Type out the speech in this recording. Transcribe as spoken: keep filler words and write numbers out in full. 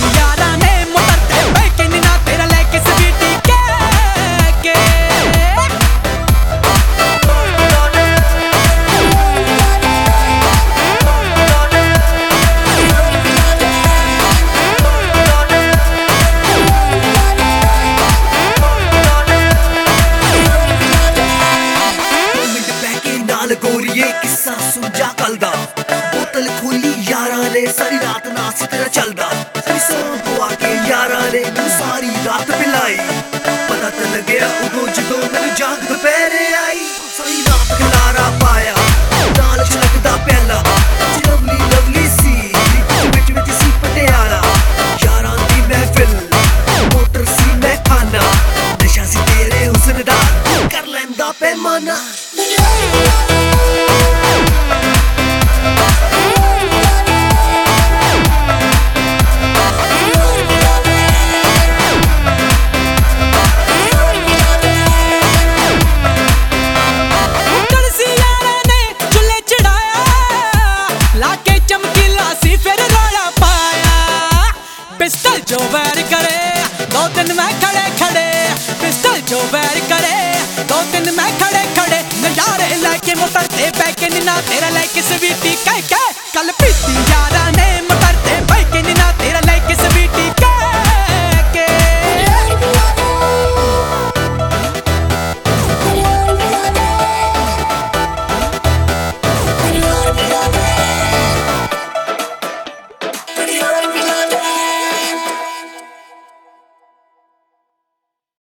यारा ने मोटर ते बैके नीना तेरा लेके स्वीटी के के गोरिए किस्सा सुन जा कल दा बोतल खोली यारा ने सारी रात नाच तेरा चलदा सौ आके यारा ने सारी रात पिलाई पता तो लगे उदो जदों मैनू जाग दोपहरे आई सारी रात खलारा पाया नाल छलकदा पहला लवली लवली सी विच विच सी पटियाला यारा दी महफिल मोटर सी मैं खाना नशा सी तेरे हुस्न दा कर लैंदा पैमाना पिस्टल जो वैर करे दो दिन मैं खड़े खड़े पिस्टल जो वैर करे दो दिन मैं खड़े खड़े नजारे लेके मोटर ते बैके नीना तेरा लेके स्वीटी कह के कल पीती यारा ने मोटर ते बैके